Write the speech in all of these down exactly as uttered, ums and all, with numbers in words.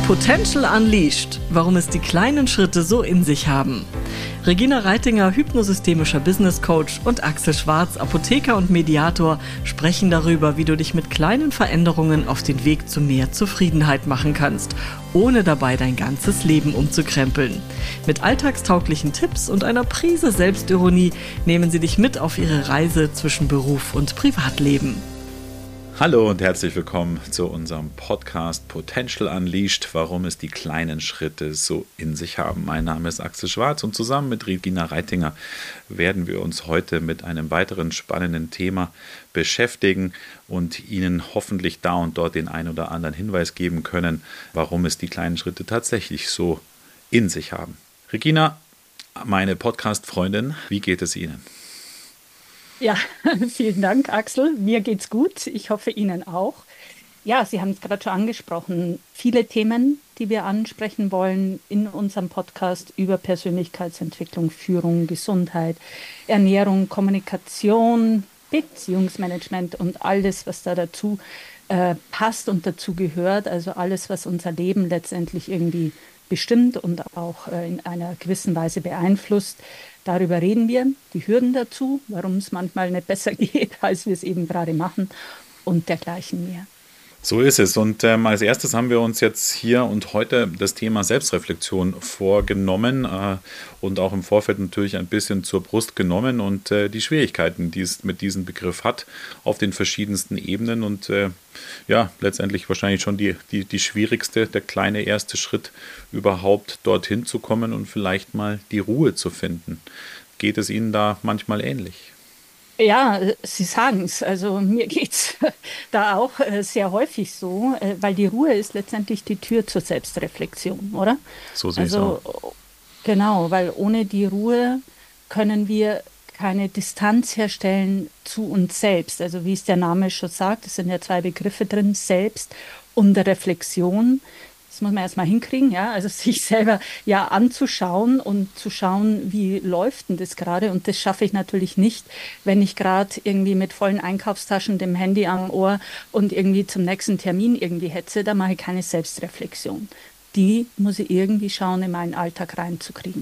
Potential Unleashed, warum es die kleinen Schritte so in sich haben. Regina Reitinger, hypnosystemischer Business Coach, und Axel Schwarz, Apotheker und Mediator, sprechen darüber, wie du dich mit kleinen Veränderungen auf den Weg zu mehr Zufriedenheit machen kannst, ohne dabei dein ganzes Leben umzukrempeln. Mit alltagstauglichen Tipps und einer Prise Selbstironie nehmen sie dich mit auf ihre Reise zwischen Beruf und Privatleben. Hallo und herzlich willkommen zu unserem Podcast Potential Unleashed, warum es die kleinen Schritte so in sich haben. Mein Name ist Axel Schwarz und zusammen mit Regina Reitinger werden wir uns heute mit einem weiteren spannenden Thema beschäftigen und Ihnen hoffentlich da und dort den ein oder anderen Hinweis geben können, warum es die kleinen Schritte tatsächlich so in sich haben. Regina, meine Podcast-Freundin, wie geht es Ihnen? Ja, vielen Dank, Axel. Mir geht's gut. Ich hoffe, Ihnen auch. Ja, Sie haben es gerade schon angesprochen. Viele Themen, die wir ansprechen wollen in unserem Podcast über Persönlichkeitsentwicklung, Führung, Gesundheit, Ernährung, Kommunikation, Beziehungsmanagement und alles, was da dazu äh, passt und dazu gehört. Also alles, was unser Leben letztendlich irgendwie bestimmt und auch äh, in einer gewissen Weise beeinflusst. Darüber reden wir, die Hürden dazu, warum es manchmal nicht besser geht, als wir es eben gerade machen und dergleichen mehr. So ist es. Und ähm, als erstes haben wir uns jetzt hier und heute das Thema Selbstreflexion vorgenommen äh, und auch im Vorfeld natürlich ein bisschen zur Brust genommen und äh, die Schwierigkeiten, die es mit diesem Begriff hat, auf den verschiedensten Ebenen und äh, ja, letztendlich wahrscheinlich schon die, die, die schwierigste, der kleine erste Schritt, überhaupt dorthin zu kommen und vielleicht mal die Ruhe zu finden. Geht es Ihnen da manchmal ähnlich? Ja, Sie sagen es. Also mir geht es da auch äh, sehr häufig so, äh, weil die Ruhe ist letztendlich die Tür zur Selbstreflexion, oder? So sehe ich es Also auch. genau, weil ohne die Ruhe können wir keine Distanz herstellen zu uns selbst. Also wie es der Name schon sagt, es sind ja zwei Begriffe drin, Selbst und Reflexion. Das muss man erstmal hinkriegen, ja, also sich selber ja anzuschauen und zu schauen, wie läuft denn das gerade. Und das schaffe ich natürlich nicht, wenn ich gerade irgendwie mit vollen Einkaufstaschen, dem Handy am Ohr und irgendwie zum nächsten Termin irgendwie hetze. Da mache ich keine Selbstreflexion. Die muss ich irgendwie schauen, in meinen Alltag reinzukriegen.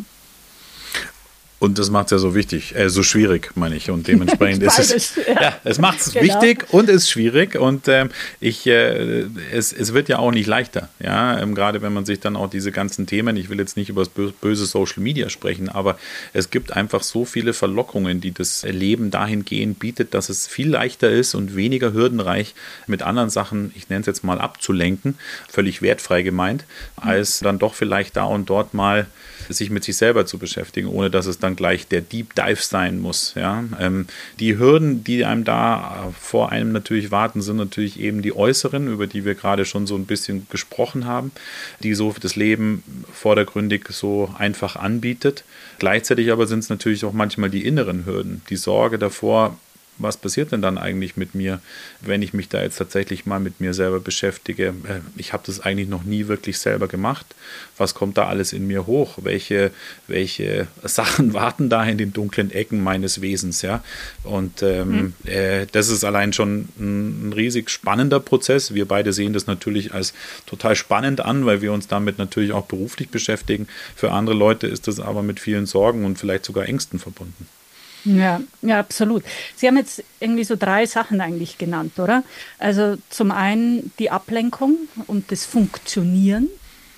Und das macht es ja so wichtig, äh, so schwierig, meine ich. Und dementsprechend ist es, ja, ja es macht es genau. wichtig und ist schwierig. Und ähm, ich, äh, es, es wird ja auch nicht leichter. Ja, ähm, gerade wenn man sich dann auch diese ganzen Themen, ich will jetzt nicht über das böse Social Media sprechen, aber es gibt einfach so viele Verlockungen, die das Leben dahingehend bietet, dass es viel leichter ist und weniger hürdenreich mit anderen Sachen, ich nenne es jetzt mal abzulenken, völlig wertfrei gemeint, als dann doch vielleicht da und dort mal sich mit sich selber zu beschäftigen, ohne dass es dann gleich der Deep Dive sein muss. Ja? Ähm, die Hürden, die einem da vor einem natürlich warten, sind natürlich eben die äußeren, über die wir gerade schon so ein bisschen gesprochen haben, die so das Leben vordergründig so einfach anbietet. Gleichzeitig aber sind es natürlich auch manchmal die inneren Hürden, die Sorge davor, was passiert denn dann eigentlich mit mir, wenn ich mich da jetzt tatsächlich mal mit mir selber beschäftige? Ich habe das eigentlich noch nie wirklich selber gemacht. Was kommt da alles in mir hoch? Welche, welche Sachen warten da in den dunklen Ecken meines Wesens? Ja? Und ähm, mhm. äh, das ist allein schon ein, ein riesig spannender Prozess. Wir beide sehen das natürlich als total spannend an, weil wir uns damit natürlich auch beruflich beschäftigen. Für andere Leute ist das aber mit vielen Sorgen und vielleicht sogar Ängsten verbunden. Ja, ja, absolut. Sie haben jetzt irgendwie so drei Sachen eigentlich genannt, oder? Also zum einen die Ablenkung und das Funktionieren.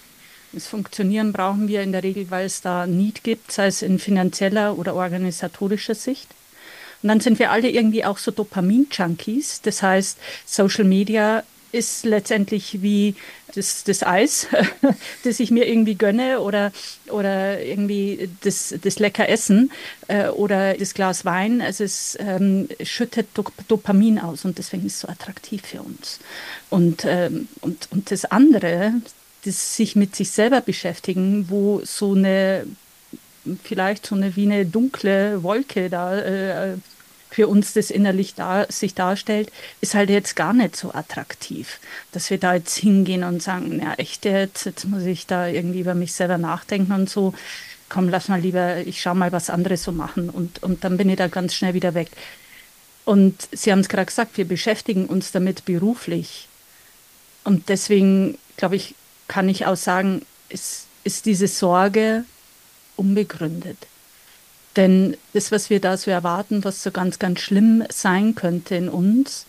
Das Funktionieren brauchen wir in der Regel, weil es da Need gibt, sei es in finanzieller oder organisatorischer Sicht. Und dann sind wir alle irgendwie auch so Dopamin-Junkies. Das heißt, Social Media ist letztendlich wie das, das Eis, das ich mir irgendwie gönne oder, oder irgendwie das, das lecker Essen äh, oder das Glas Wein. Also es ähm, schüttet Dopamin aus und deswegen ist es so attraktiv für uns. Und, ähm, und, und das andere, das sich mit sich selber beschäftigen, wo so eine, vielleicht so eine wie eine dunkle Wolke da äh, für uns das innerlich da, sich darstellt, ist halt jetzt gar nicht so attraktiv, dass wir da jetzt hingehen und sagen, ja echt jetzt, jetzt muss ich da irgendwie über mich selber nachdenken und so, komm, lass mal lieber, ich schau mal was anderes so machen und, und dann bin ich da ganz schnell wieder weg. Und Sie haben es gerade gesagt, wir beschäftigen uns damit beruflich und deswegen, glaube ich, kann ich auch sagen, ist, ist diese Sorge unbegründet. Denn das, was wir da so erwarten, was so ganz, ganz schlimm sein könnte in uns,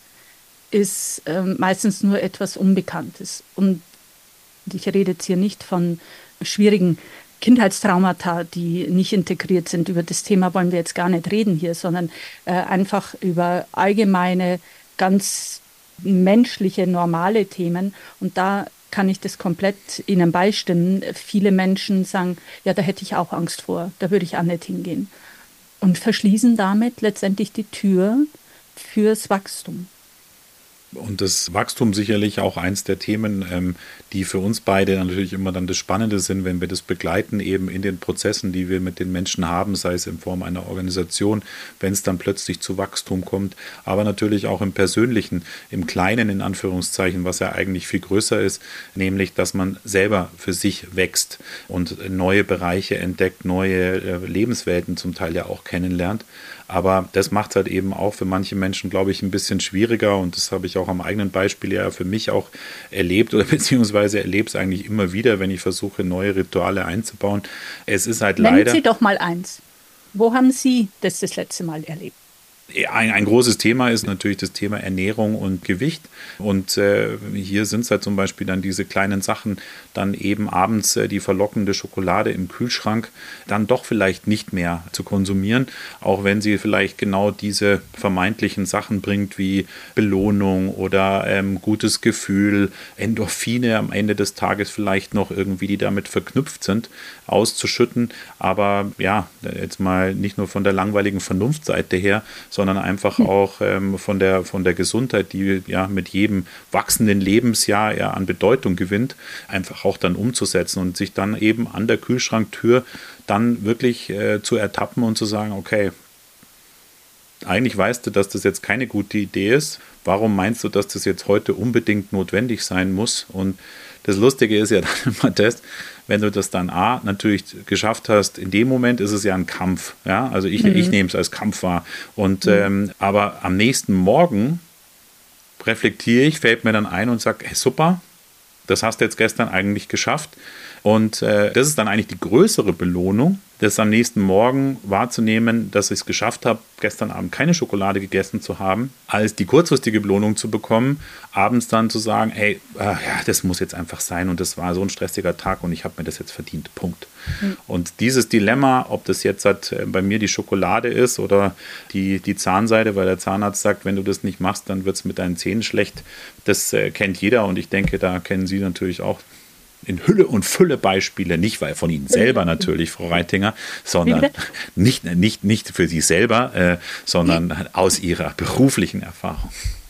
ist ähm, meistens nur etwas Unbekanntes. Und ich rede jetzt hier nicht von schwierigen Kindheitstraumata, die nicht integriert sind. Über das Thema wollen wir jetzt gar nicht reden hier, sondern äh, einfach über allgemeine, ganz menschliche, normale Themen. Und da kann ich das komplett Ihnen beistimmen. Viele Menschen sagen, ja, da hätte ich auch Angst vor, da würde ich auch nicht hingehen. Und verschließen damit letztendlich die Tür fürs Wachstum. Und das Wachstum sicherlich auch eins der Themen, ähm, die für uns beide natürlich immer dann das Spannende sind, wenn wir das begleiten, eben in den Prozessen, die wir mit den Menschen haben, sei es in Form einer Organisation, wenn es dann plötzlich zu Wachstum kommt, aber natürlich auch im Persönlichen, im Kleinen in Anführungszeichen, was ja eigentlich viel größer ist, nämlich, dass man selber für sich wächst und neue Bereiche entdeckt, neue äh, Lebenswelten zum Teil ja auch kennenlernt. Aber das macht es halt eben auch für manche Menschen, glaube ich, ein bisschen schwieriger. Und das habe ich auch am eigenen Beispiel ja für mich auch erlebt oder beziehungsweise erlebe es eigentlich immer wieder, wenn ich versuche, neue Rituale einzubauen. Es ist halt Nennen leider... Sie doch mal eins. Wo haben Sie das das letzte Mal erlebt? Ein, ein großes Thema ist natürlich das Thema Ernährung und Gewicht. Und äh, hier sind es halt zum Beispiel dann diese kleinen Sachen, dann eben abends äh, die verlockende Schokolade im Kühlschrank dann doch vielleicht nicht mehr zu konsumieren, auch wenn sie vielleicht genau diese vermeintlichen Sachen bringt, wie Belohnung oder ähm, gutes Gefühl, Endorphine am Ende des Tages vielleicht noch irgendwie, die damit verknüpft sind, auszuschütten. Aber ja, jetzt mal nicht nur von der langweiligen Vernunftseite her, sondern sondern einfach auch ähm, von der, von der Gesundheit, die ja mit jedem wachsenden Lebensjahr ja an Bedeutung gewinnt, einfach auch dann umzusetzen und sich dann eben an der Kühlschranktür dann wirklich äh, zu ertappen und zu sagen, okay, eigentlich weißt du, dass das jetzt keine gute Idee ist. Warum meinst du, dass das jetzt heute unbedingt notwendig sein muss? Und das Lustige ist ja dann immer das, wenn du das dann A, natürlich geschafft hast, in dem Moment ist es ja ein Kampf. Ja? Also ich, mhm. ich nehme es als Kampf wahr. Und, mhm. ähm, aber am nächsten Morgen reflektiere ich, fällt mir dann ein und sage, hey, super, das hast du jetzt gestern eigentlich geschafft. Und äh, das ist dann eigentlich die größere Belohnung, das am nächsten Morgen wahrzunehmen, dass ich es geschafft habe, gestern Abend keine Schokolade gegessen zu haben, als die kurzfristige Belohnung zu bekommen, abends dann zu sagen, hey, äh, ja, das muss jetzt einfach sein und das war so ein stressiger Tag und ich habe mir das jetzt verdient, Punkt. Mhm. Und dieses Dilemma, ob das jetzt halt bei mir die Schokolade ist oder die, die Zahnseide, weil der Zahnarzt sagt, wenn du das nicht machst, dann wird es mit deinen Zähnen schlecht, das äh, kennt jeder und ich denke, da kennen Sie natürlich auch in Hülle und Fülle Beispiele, nicht weil von Ihnen selber natürlich, Frau Reitinger, sondern nicht, nicht, nicht für Sie selber, äh, sondern aus Ihrer beruflichen Erfahrung.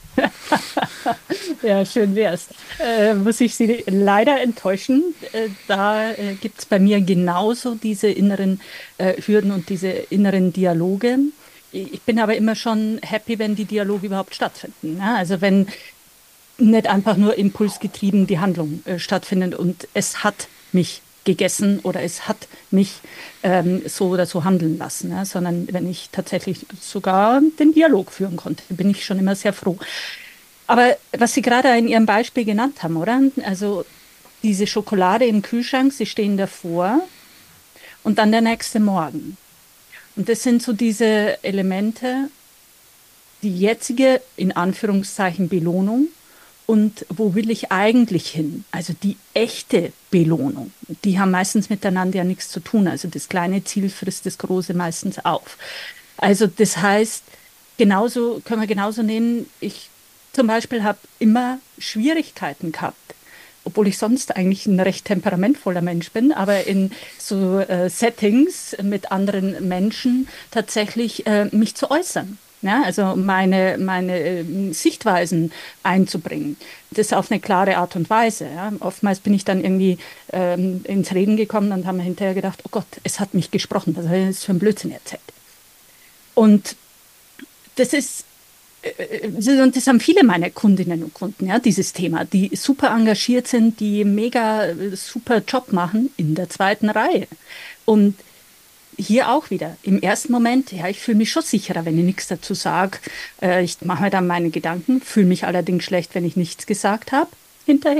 Ja, schön wär's. Äh, muss ich Sie leider enttäuschen. Äh, da äh, gibt es bei mir genauso diese inneren äh, Hürden und diese inneren Dialoge. Ich bin aber immer schon happy, wenn die Dialoge überhaupt stattfinden. Ne? Also wenn nicht einfach nur impulsgetrieben die Handlung äh, stattfindet und es hat mich gegessen oder es hat mich ähm, so oder so handeln lassen, ne? Sondern wenn ich tatsächlich sogar den Dialog führen konnte, bin ich schon immer sehr froh. Aber was Sie gerade in Ihrem Beispiel genannt haben, oder? Also diese Schokolade im Kühlschrank, Sie stehen davor und dann der nächste Morgen. Und das sind so diese Elemente, die jetzige, in Anführungszeichen, Belohnung. Und wo will ich eigentlich hin? Also die echte Belohnung, die haben meistens miteinander ja nichts zu tun. Also das kleine Ziel frisst das große meistens auf. Also das heißt, genauso können wir genauso nehmen, ich zum Beispiel habe immer Schwierigkeiten gehabt, obwohl ich sonst eigentlich ein recht temperamentvoller Mensch bin, aber in so äh, Settings mit anderen Menschen tatsächlich äh, mich zu äußern. Ja, also meine, meine äh, Sichtweisen einzubringen. Das auf eine klare Art und Weise. Ja. Oftmals bin ich dann irgendwie ähm, ins Reden gekommen und haben mir hinterher gedacht, oh Gott, es hat mich gesprochen, was habe ich jetzt für einen Blödsinn erzählt. Und das ist, äh, und das haben viele meiner Kundinnen und Kunden, ja, dieses Thema, die super engagiert sind, die mega äh, super Job machen in der zweiten Reihe. Und hier auch wieder, im ersten Moment, ja, ich fühle mich schon sicherer, wenn ich nichts dazu sage. Äh, ich mache mir dann meine Gedanken, fühle mich allerdings schlecht, wenn ich nichts gesagt habe hinterher.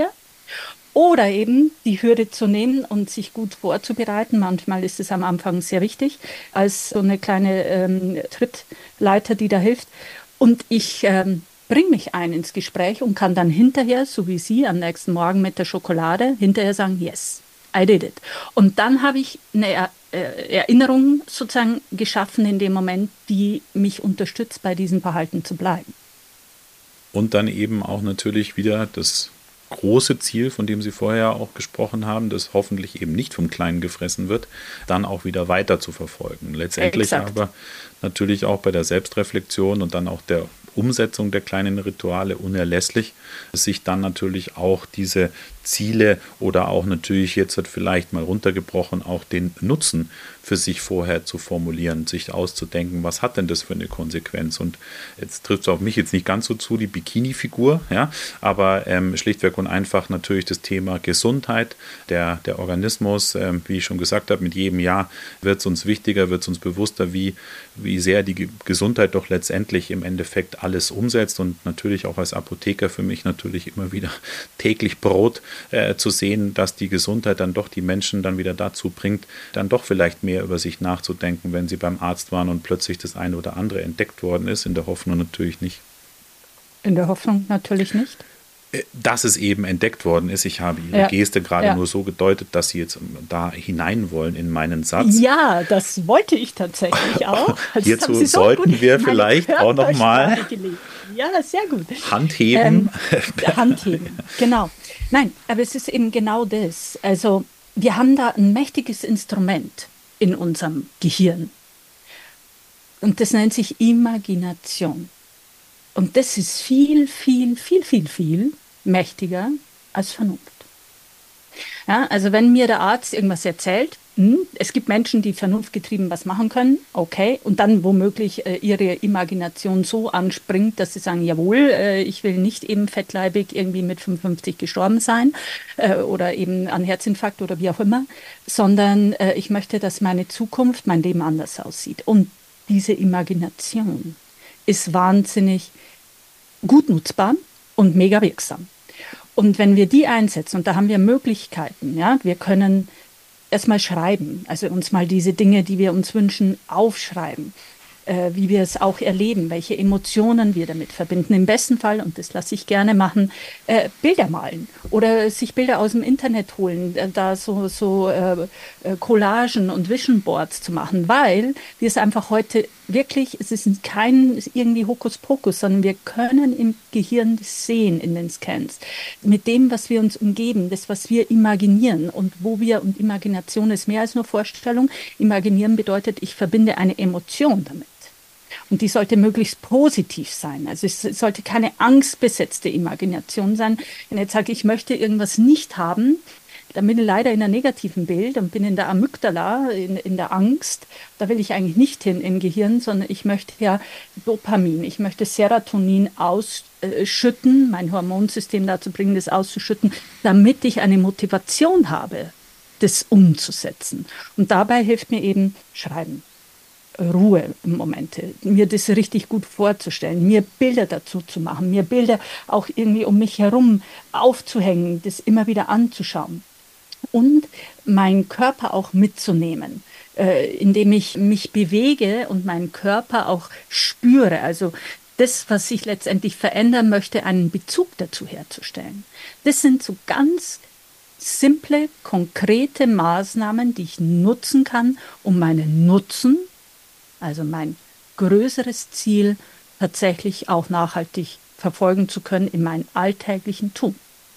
Oder eben die Hürde zu nehmen und sich gut vorzubereiten. Manchmal ist es am Anfang sehr wichtig, als so eine kleine ähm, Trittleiter, die da hilft. Und ich ähm, bringe mich ein ins Gespräch und kann dann hinterher, so wie Sie am nächsten Morgen mit der Schokolade, hinterher sagen, yes, I did it. Und dann habe ich eine er äh, Erinnerung sozusagen geschaffen in dem Moment, die mich unterstützt, bei diesem Verhalten zu bleiben. Und dann eben auch natürlich wieder das große Ziel, von dem Sie vorher auch gesprochen haben, das hoffentlich eben nicht vom Kleinen gefressen wird, dann auch wieder weiter zu verfolgen. Letztendlich Exakt. aber natürlich auch bei der Selbstreflexion und dann auch der Umsetzung der kleinen Rituale unerlässlich, sich dann natürlich auch diese Ziele oder auch natürlich jetzt hat vielleicht mal runtergebrochen, auch den Nutzen für sich vorher zu formulieren, sich auszudenken, was hat denn das für eine Konsequenz? Und jetzt trifft es auf mich jetzt nicht ganz so zu, die Bikini-Figur, ja, aber ähm, schlichtweg und einfach natürlich das Thema Gesundheit, der, der Organismus, ähm, wie ich schon gesagt habe, mit jedem Jahr wird es uns wichtiger, wird es uns bewusster, wie, wie sehr die Gesundheit doch letztendlich im Endeffekt alles umsetzt und natürlich auch als Apotheker für mich natürlich immer wieder täglich Brot äh, zu sehen, dass die Gesundheit dann doch die Menschen dann wieder dazu bringt, dann doch vielleicht mehr über sich nachzudenken, wenn sie beim Arzt waren und plötzlich das eine oder andere entdeckt worden ist, in der Hoffnung natürlich nicht. In der Hoffnung natürlich nicht. Dass es eben entdeckt worden ist. Ich habe Ihre ja. Geste gerade ja. nur so gedeutet, dass Sie jetzt da hinein wollen in meinen Satz. Ja, das wollte ich tatsächlich auch. Also hierzu so sollten wir vielleicht auch noch mal ja, sehr gut. Handheben. Ähm, Handheben, genau. Nein, aber es ist eben genau das. Also wir haben da ein mächtiges Instrument in unserem Gehirn. Und das nennt sich Imagination. Und das ist viel, viel, viel, viel, viel mächtiger als Vernunft. Ja, also wenn mir der Arzt irgendwas erzählt, hm, es gibt Menschen, die vernunftgetrieben was machen können, okay, und dann womöglich äh, ihre Imagination so anspringt, dass sie sagen, jawohl, äh, ich will nicht eben fettleibig irgendwie mit fünfundfünfzig gestorben sein äh, oder eben an Herzinfarkt oder wie auch immer, sondern äh, ich möchte, dass meine Zukunft, mein Leben anders aussieht. Und diese Imagination ist wahnsinnig gut nutzbar und mega wirksam. Und wenn wir die einsetzen, und da haben wir Möglichkeiten, ja, wir können erstmal schreiben, also uns mal diese Dinge, die wir uns wünschen, aufschreiben, äh, wie wir es auch erleben, welche Emotionen wir damit verbinden. Im besten Fall, und das lasse ich gerne machen, äh, Bilder malen oder sich Bilder aus dem Internet holen, äh, da so, so äh, Collagen und Vision Boards zu machen, weil wir es einfach heute wirklich, es ist kein irgendwie Hokuspokus, sondern wir können im Gehirn das sehen in den Scans. Mit dem, was wir uns umgeben, das, was wir imaginieren und wo wir, und Imagination ist mehr als nur Vorstellung, imaginieren bedeutet, ich verbinde eine Emotion damit. Und die sollte möglichst positiv sein. Also es sollte keine angstbesetzte Imagination sein. Wenn ich jetzt sage, ich möchte irgendwas nicht haben, dann bin ich leider in einem negativen Bild und bin in der Amygdala, in, in der Angst. Da will ich eigentlich nicht hin im Gehirn, sondern ich möchte ja Dopamin, ich möchte Serotonin ausschütten, mein Hormonsystem dazu bringen, das auszuschütten, damit ich eine Motivation habe, das umzusetzen. Und dabei hilft mir eben Schreiben. Ruhe im Momente, mir das richtig gut vorzustellen, mir Bilder dazu zu machen, mir Bilder auch irgendwie um mich herum aufzuhängen, das immer wieder anzuschauen. Und meinen Körper auch mitzunehmen, äh, indem ich mich bewege und meinen Körper auch spüre. Also das, was ich letztendlich verändern möchte, einen Bezug dazu herzustellen. Das sind so ganz simple, konkrete Maßnahmen, die ich nutzen kann, um meinen Nutzen, also mein größeres Ziel, tatsächlich auch nachhaltig verfolgen zu können in meinem alltäglichen Tun.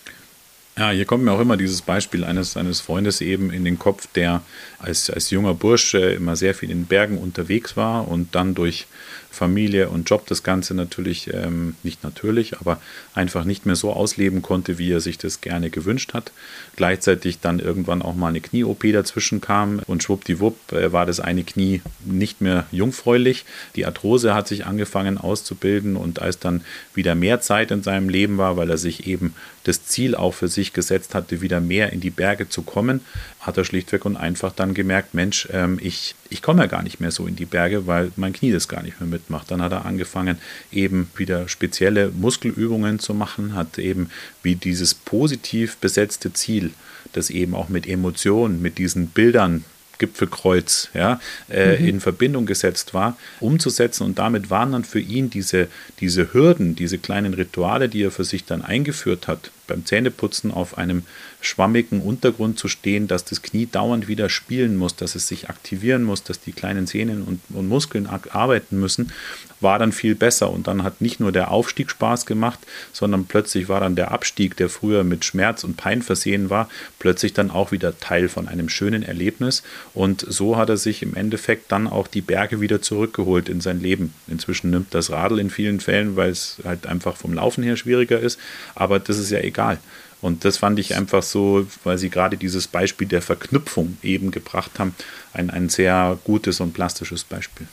Ja, hier kommt mir auch immer dieses Beispiel eines, eines Freundes eben in den Kopf, der als, als junger Bursche immer sehr viel in Bergen unterwegs war und dann durch Familie und Job das Ganze natürlich, ähm, nicht natürlich, aber einfach nicht mehr so ausleben konnte, wie er sich das gerne gewünscht hat. Gleichzeitig dann irgendwann auch mal eine Knie-O P dazwischen kam und schwuppdiwupp äh, war das eine Knie nicht mehr jungfräulich. Die Arthrose hat sich angefangen auszubilden und als dann wieder mehr Zeit in seinem Leben war, weil er sich eben das Ziel auch für sich gesetzt hatte, wieder mehr in die Berge zu kommen, hat er schlichtweg und einfach dann gemerkt, Mensch, ähm, ich, ich komme ja gar nicht mehr so in die Berge, weil mein Knie das gar nicht mehr mit Schritt macht. Dann hat er angefangen, eben wieder spezielle Muskelübungen zu machen, hat eben wie dieses positiv besetzte Ziel, das eben auch mit Emotionen, mit diesen Bildern, Gipfelkreuz, ja, äh, mhm. in Verbindung gesetzt war, umzusetzen. Und damit waren dann für ihn diese, diese Hürden, diese kleinen Rituale, die er für sich dann eingeführt hat, beim Zähneputzen auf einem schwammigen Untergrund zu stehen, dass das Knie dauernd wieder spielen muss, dass es sich aktivieren muss, dass die kleinen Sehnen und, und Muskeln arbeiten müssen, war dann viel besser. Und dann hat nicht nur der Aufstieg Spaß gemacht, sondern plötzlich war dann der Abstieg, der früher mit Schmerz und Pein versehen war, plötzlich dann auch wieder Teil von einem schönen Erlebnis. Und so hat er sich im Endeffekt dann auch die Berge wieder zurückgeholt in sein Leben. Inzwischen nimmt das Radl in vielen Fällen, weil es halt einfach vom Laufen her schwieriger ist. Aber das ist ja egal. Und das fand ich einfach so, weil Sie gerade dieses Beispiel der Verknüpfung eben gebracht haben, ein, ein sehr gutes und plastisches Beispiel.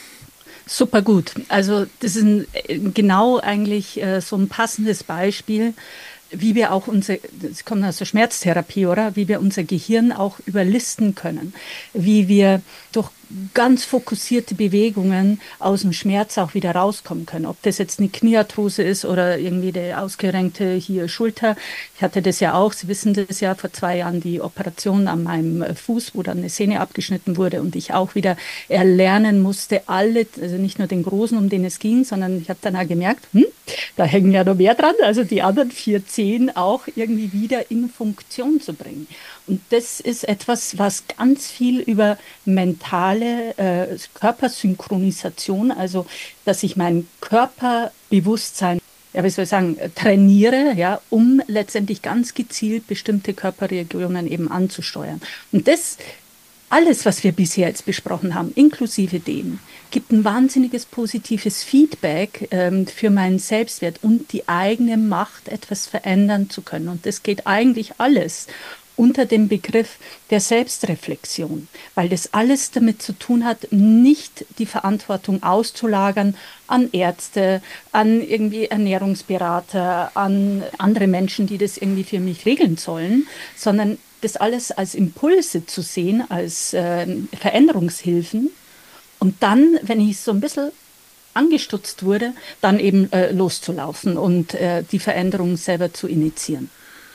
Super gut. Also das ist ein, genau eigentlich äh, so ein passendes Beispiel, wie wir auch unser, das kommt aus der Schmerztherapie, oder? Wie wir unser Gehirn auch überlisten können, wie wir durch ganz fokussierte Bewegungen aus dem Schmerz auch wieder rauskommen können. Ob das jetzt eine Kniearthrose ist oder irgendwie die ausgerenkte hier Schulter. Ich hatte das ja auch, Sie wissen das ja, vor zwei Jahren die Operation an meinem Fuß, wo dann eine Sehne abgeschnitten wurde und ich auch wieder erlernen musste, alle, also nicht nur den Großen, um den es ging, sondern ich habe dann auch gemerkt, hm, da hängen ja noch mehr dran, also die anderen vier Zehen auch irgendwie wieder in Funktion zu bringen. Und das ist etwas, was ganz viel über mentale äh, Körpersynchronisation, also dass ich mein Körperbewusstsein, ja, wie soll ich sagen, trainiere, ja, um letztendlich ganz gezielt bestimmte Körperregionen eben anzusteuern. Und das alles, was wir bisher jetzt besprochen haben, inklusive dem, gibt ein wahnsinniges positives Feedback ähm, für meinen Selbstwert und die eigene Macht, etwas verändern zu können. Und das geht eigentlich alles unter dem Begriff der Selbstreflexion, weil das alles damit zu tun hat, nicht die Verantwortung auszulagern an Ärzte, an irgendwie Ernährungsberater, an andere Menschen, die das irgendwie für mich regeln sollen, sondern das alles als Impulse zu sehen, als äh, Veränderungshilfen und dann, wenn ich so ein bisschen angestutzt wurde, dann eben äh, loszulaufen und äh, die Veränderung selber zu initiieren.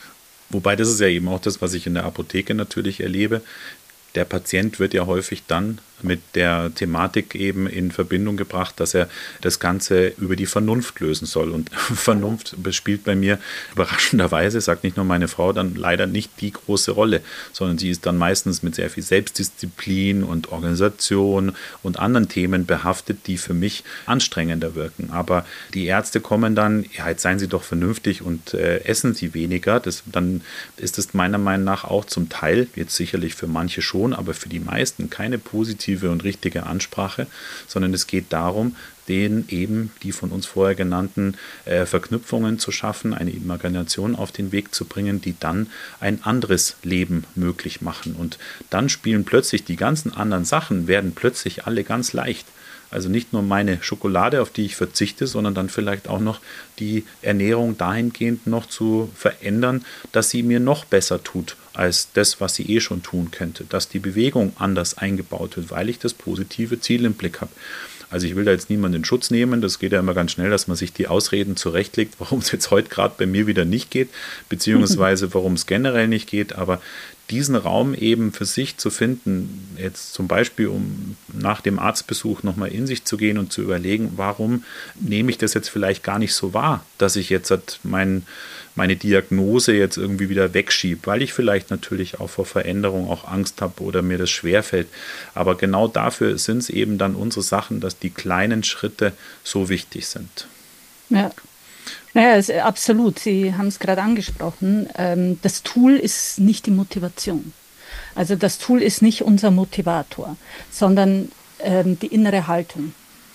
Wobei das ist ja eben auch das, was ich in der Apotheke natürlich erlebe. Der Patient wird ja häufig dann mit der Thematik eben in Verbindung gebracht, dass er das Ganze über die Vernunft lösen soll. Und Vernunft spielt bei mir überraschenderweise, sagt nicht nur meine Frau, dann leider nicht die große Rolle, sondern sie ist dann meistens mit sehr viel Selbstdisziplin und Organisation und anderen Themen behaftet, die für mich anstrengender wirken. Aber die Ärzte kommen dann, ja, jetzt seien Sie doch vernünftig und äh, essen Sie weniger. Das, dann ist es meiner Meinung nach auch zum Teil, jetzt sicherlich für manche schon, aber für die meisten keine positive und richtige Ansprache, sondern es geht darum, denen eben die von uns vorher genannten äh, Verknüpfungen zu schaffen, eine Imagination auf den Weg zu bringen, die dann ein anderes Leben möglich machen. Und dann spielen plötzlich die ganzen anderen Sachen, werden plötzlich alle ganz leicht. Also nicht nur meine Schokolade, auf die ich verzichte, sondern dann vielleicht auch noch die Ernährung dahingehend noch zu verändern, dass sie mir noch besser tut als das, was sie eh schon tun könnte. Dass die Bewegung anders eingebaut wird, weil ich das positive Ziel im Blick habe. Also ich will da jetzt niemanden in Schutz nehmen, das geht ja immer ganz schnell, dass man sich die Ausreden zurechtlegt, warum es jetzt heute gerade bei mir wieder nicht geht, beziehungsweise warum es generell nicht geht, aber diesen Raum eben für sich zu finden, jetzt zum Beispiel, um nach dem Arztbesuch nochmal in sich zu gehen und zu überlegen, warum nehme ich das jetzt vielleicht gar nicht so wahr, dass ich jetzt mein, meine Diagnose jetzt irgendwie wieder wegschiebe, weil ich vielleicht natürlich auch vor Veränderung auch Angst habe oder mir das schwerfällt. Aber genau dafür sind es eben dann unsere Sachen, dass die kleinen Schritte so wichtig sind. Ja. Naja, es, absolut. Sie haben es gerade angesprochen. Ähm, das Tool ist nicht die Motivation. Also das Tool ist nicht unser Motivator, sondern ähm, die innere Haltung.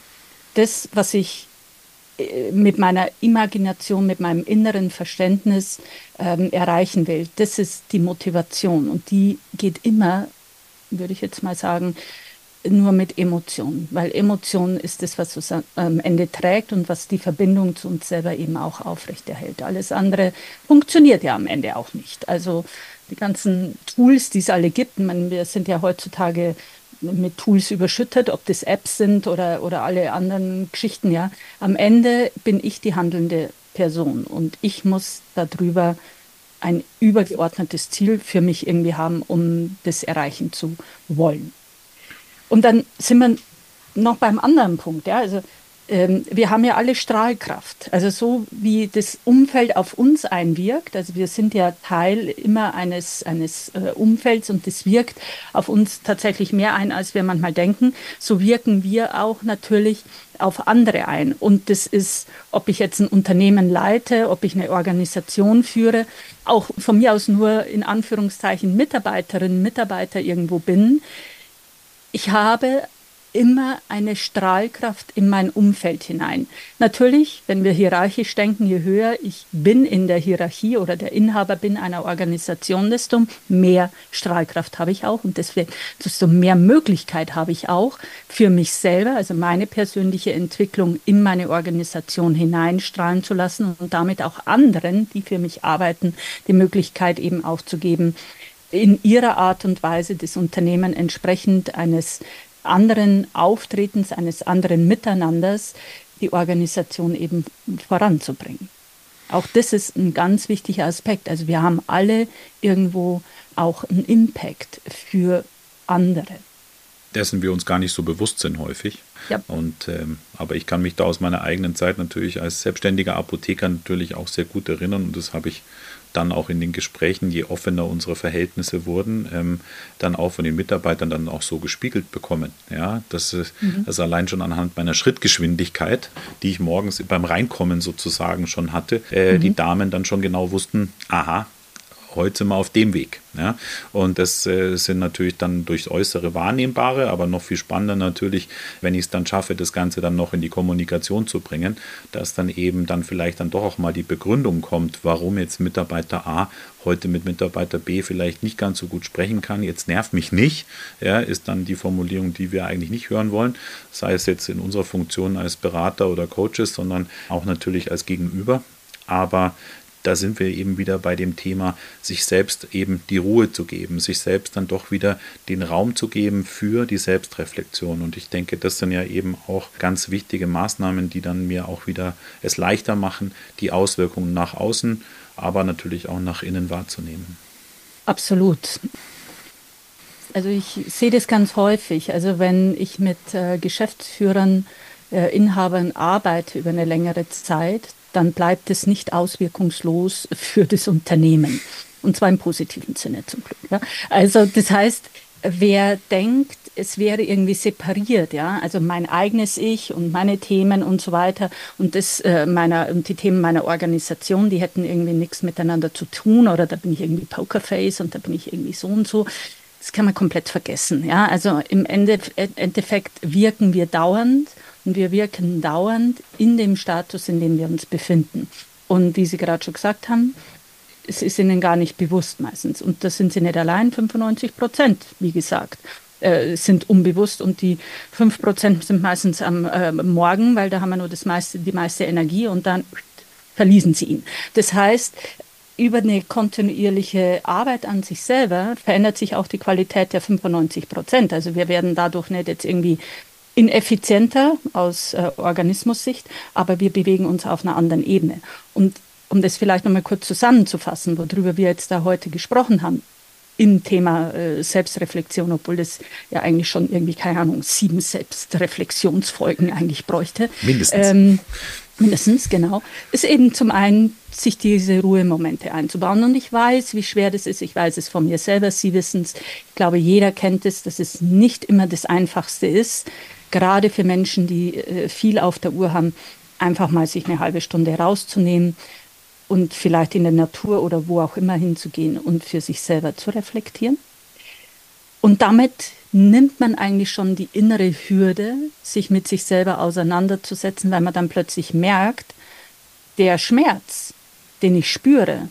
Das, was ich äh, mit meiner Imagination, mit meinem inneren Verständnis ähm, erreichen will, das ist die Motivation. Und die geht immer, würde ich jetzt mal sagen, nur mit Emotionen, weil Emotion ist das, was uns am Ende trägt und was die Verbindung zu uns selber eben auch aufrechterhält. Alles andere funktioniert ja am Ende auch nicht. Also die ganzen Tools, die es alle gibt, ich meine, wir sind ja heutzutage mit Tools überschüttet, ob das Apps sind oder, oder alle anderen Geschichten, ja. Am Ende bin ich die handelnde Person und ich muss darüber ein übergeordnetes Ziel für mich irgendwie haben, um das erreichen zu wollen. Und dann sind wir noch beim anderen Punkt, ja, also ähm, wir haben ja alle Strahlkraft, also so wie das Umfeld auf uns einwirkt, also wir sind ja Teil immer eines, eines äh, Umfelds und das wirkt auf uns tatsächlich mehr ein, als wir manchmal denken, so wirken wir auch natürlich auf andere ein und das ist, ob ich jetzt ein Unternehmen leite, ob ich eine Organisation führe, auch von mir aus nur in Anführungszeichen Mitarbeiterinnen, Mitarbeiter irgendwo bin, ich habe immer eine Strahlkraft in mein Umfeld hinein. Natürlich, wenn wir hierarchisch denken, je höher ich bin in der Hierarchie oder der Inhaber bin einer Organisation, desto mehr Strahlkraft habe ich auch und deswegen, desto mehr Möglichkeit habe ich auch für mich selber, also meine persönliche Entwicklung in meine Organisation hineinstrahlen zu lassen und damit auch anderen, die für mich arbeiten, die Möglichkeit eben auch zu geben, in ihrer Art und Weise das Unternehmen entsprechend eines anderen Auftretens, eines anderen Miteinanders, die Organisation eben voranzubringen. Auch das ist ein ganz wichtiger Aspekt. Also wir haben alle irgendwo auch einen Impact für andere. Dessen wir uns gar nicht so bewusst sind häufig. Ja. Und, ähm, aber ich kann mich da aus meiner eigenen Zeit natürlich als selbstständiger Apotheker natürlich auch sehr gut erinnern und das habe ich dann auch in den Gesprächen, je offener unsere Verhältnisse wurden, ähm, dann auch von den Mitarbeitern dann auch so gespiegelt bekommen. Ja, das ist mhm. also allein schon anhand meiner Schrittgeschwindigkeit, die ich morgens beim Reinkommen sozusagen schon hatte, äh, mhm. die Damen dann schon genau wussten, aha, heute sind wir auf dem Weg. Ja? Und das äh, sind natürlich dann durchs Äußere wahrnehmbare, aber noch viel spannender natürlich, wenn ich es dann schaffe, das Ganze dann noch in die Kommunikation zu bringen, dass dann eben dann vielleicht dann doch auch mal die Begründung kommt, warum jetzt Mitarbeiter A heute mit Mitarbeiter B vielleicht nicht ganz so gut sprechen kann. Jetzt nervt mich nicht, ja, ist dann die Formulierung, die wir eigentlich nicht hören wollen, sei es jetzt in unserer Funktion als Berater oder Coaches, sondern auch natürlich als Gegenüber. Aber da sind wir eben wieder bei dem Thema, sich selbst eben die Ruhe zu geben, sich selbst dann doch wieder den Raum zu geben für die Selbstreflexion. Und ich denke, das sind ja eben auch ganz wichtige Maßnahmen, die dann mir auch wieder es leichter machen, die Auswirkungen nach außen, aber natürlich auch nach innen wahrzunehmen. Absolut. Also ich sehe das ganz häufig. Also wenn ich mit äh, Geschäftsführern, äh, Inhabern arbeite über eine längere Zeit, dann bleibt es nicht auswirkungslos für das Unternehmen. Und zwar im positiven Sinne zum Glück. Ja. Also das heißt, wer denkt, es wäre irgendwie separiert, ja, also mein eigenes Ich und meine Themen und so weiter und das äh, meiner und die Themen meiner Organisation, die hätten irgendwie nichts miteinander zu tun oder da bin ich irgendwie Pokerface und da bin ich irgendwie so und so. Das kann man komplett vergessen, ja. Also im Ende, Endeffekt wirken wir dauernd. Und wir wirken dauernd in dem Status, in dem wir uns befinden. Und wie Sie gerade schon gesagt haben, es ist Ihnen gar nicht bewusst meistens. Und das sind Sie nicht allein, fünfundneunzig Prozent, wie gesagt, äh, sind unbewusst. Und die fünf Prozent sind meistens am äh, Morgen, weil da haben wir nur das meiste, die meiste Energie und dann verließen Sie ihn. Das heißt, über eine kontinuierliche Arbeit an sich selber verändert sich auch die Qualität der fünfundneunzig Prozent. Also wir werden dadurch nicht jetzt irgendwie ineffizienter aus äh, Organismussicht, aber wir bewegen uns auf einer anderen Ebene. Und um das vielleicht nochmal kurz zusammenzufassen, worüber wir jetzt da heute gesprochen haben, im Thema äh, Selbstreflexion, obwohl das ja eigentlich schon irgendwie, keine Ahnung, sieben Selbstreflexionsfolgen eigentlich bräuchte. Mindestens. Ähm, mindestens, genau. Ist eben zum einen, sich diese Ruhemomente einzubauen. Und ich weiß, wie schwer das ist. Ich weiß es von mir selber. Sie wissen es. Ich glaube, jeder kennt es, dass es nicht immer das Einfachste ist, gerade für Menschen, die äh, viel auf der Uhr haben, einfach mal sich eine halbe Stunde rauszunehmen und vielleicht in der Natur oder wo auch immer hinzugehen und für sich selber zu reflektieren. Und damit nimmt man eigentlich schon die innere Hürde, sich mit sich selber auseinanderzusetzen, weil man dann plötzlich merkt, der Schmerz, den ich spüre,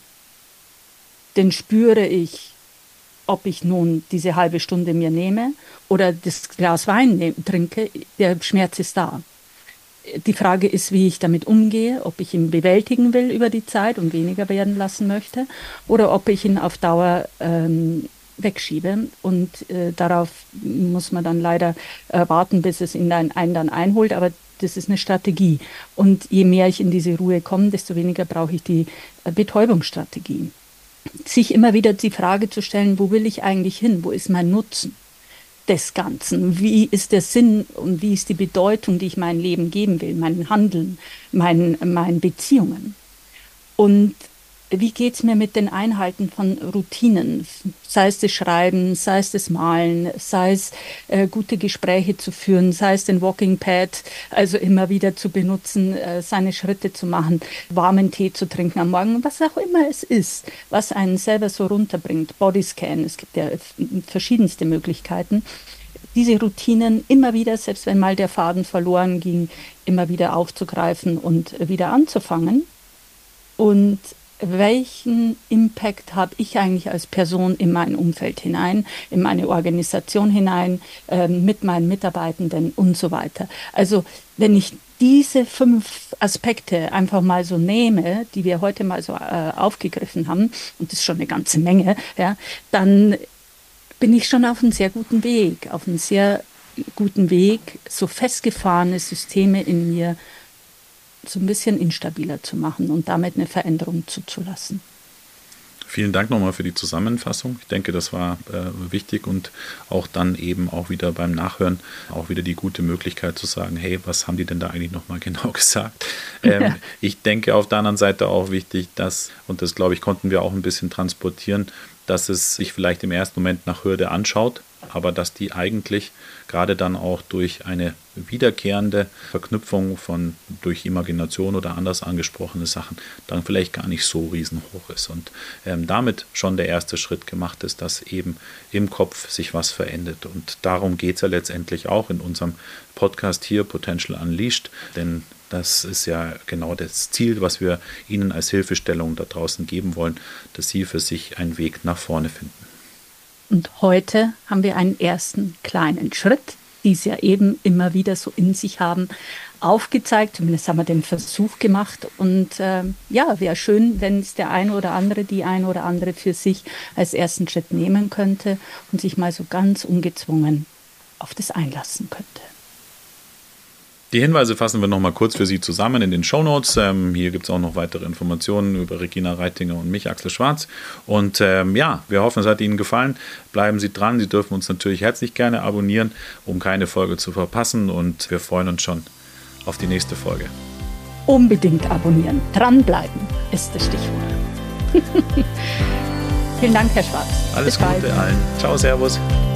den spüre ich, ob ich nun diese halbe Stunde mir nehme oder das Glas Wein ne- trinke, der Schmerz ist da. Die Frage ist, wie ich damit umgehe, ob ich ihn bewältigen will über die Zeit und weniger werden lassen möchte oder ob ich ihn auf Dauer ähm, wegschiebe. Und äh, darauf muss man dann leider äh, warten, bis es ihn dann, einen dann einholt. Aber das ist eine Strategie. Und je mehr ich in diese Ruhe komme, desto weniger brauche ich die äh, Betäubungsstrategie. Sich immer wieder die Frage zu stellen, wo will ich eigentlich hin? Wo ist mein Nutzen des Ganzen? Wie ist der Sinn und wie ist die Bedeutung, die ich meinem Leben geben will, meinem Handeln, meinen, meinen Beziehungen? Und wie geht es mir mit den Einhalten von Routinen? Sei es das Schreiben, sei es das Malen, sei es äh, gute Gespräche zu führen, sei es den Walking Pad, also immer wieder zu benutzen, äh, seine Schritte zu machen, warmen Tee zu trinken am Morgen, was auch immer es ist, was einen selber so runterbringt. Bodyscan, es gibt ja verschiedenste Möglichkeiten. Diese Routinen immer wieder, selbst wenn mal der Faden verloren ging, immer wieder aufzugreifen und wieder anzufangen. Und welchen Impact habe ich eigentlich als Person in mein Umfeld hinein, in meine Organisation hinein, äh, mit meinen Mitarbeitenden und so weiter. Also wenn ich diese fünf Aspekte einfach mal so nehme, die wir heute mal so äh, aufgegriffen haben, und das ist schon eine ganze Menge, ja, dann bin ich schon auf einem sehr guten Weg, auf einem sehr guten Weg, so festgefahrene Systeme in mir so ein bisschen instabiler zu machen und damit eine Veränderung zuzulassen. Vielen Dank nochmal für die Zusammenfassung. Ich denke, das war äh, wichtig und auch dann eben auch wieder beim Nachhören auch wieder die gute Möglichkeit zu sagen, hey, was haben die denn da eigentlich nochmal genau gesagt? Ähm, ja. Ich denke auf der anderen Seite auch wichtig, dass, und das glaube ich, konnten wir auch ein bisschen transportieren, dass es sich vielleicht im ersten Moment nach Hürde anschaut, aber dass die eigentlich gerade dann auch durch eine wiederkehrende Verknüpfung von durch Imagination oder anders angesprochene Sachen dann vielleicht gar nicht so riesenhoch ist und ähm, damit schon der erste Schritt gemacht ist, dass eben im Kopf sich was verändert. Und darum geht es ja letztendlich auch in unserem Podcast hier, Potential Unleashed, denn das ist ja genau das Ziel, was wir Ihnen als Hilfestellung da draußen geben wollen, dass Sie für sich einen Weg nach vorne finden. Und heute haben wir einen ersten kleinen Schritt, die Sie ja eben immer wieder so in sich haben, aufgezeigt. Zumindest haben wir den Versuch gemacht. Und äh, ja, wäre schön, wenn es der eine oder andere, die eine oder andere für sich als ersten Schritt nehmen könnte und sich mal so ganz ungezwungen auf das einlassen könnte. Die Hinweise fassen wir noch mal kurz für Sie zusammen in den Shownotes. Ähm, hier gibt es auch noch weitere Informationen über Regina Reitinger und mich, Axel Schwarz. Und ähm, ja, wir hoffen, es hat Ihnen gefallen. Bleiben Sie dran. Sie dürfen uns natürlich herzlich gerne abonnieren, um keine Folge zu verpassen. Und wir freuen uns schon auf die nächste Folge. Unbedingt abonnieren. Dranbleiben ist das Stichwort. Vielen Dank, Herr Schwarz. Alles Gute allen. Ciao, Servus.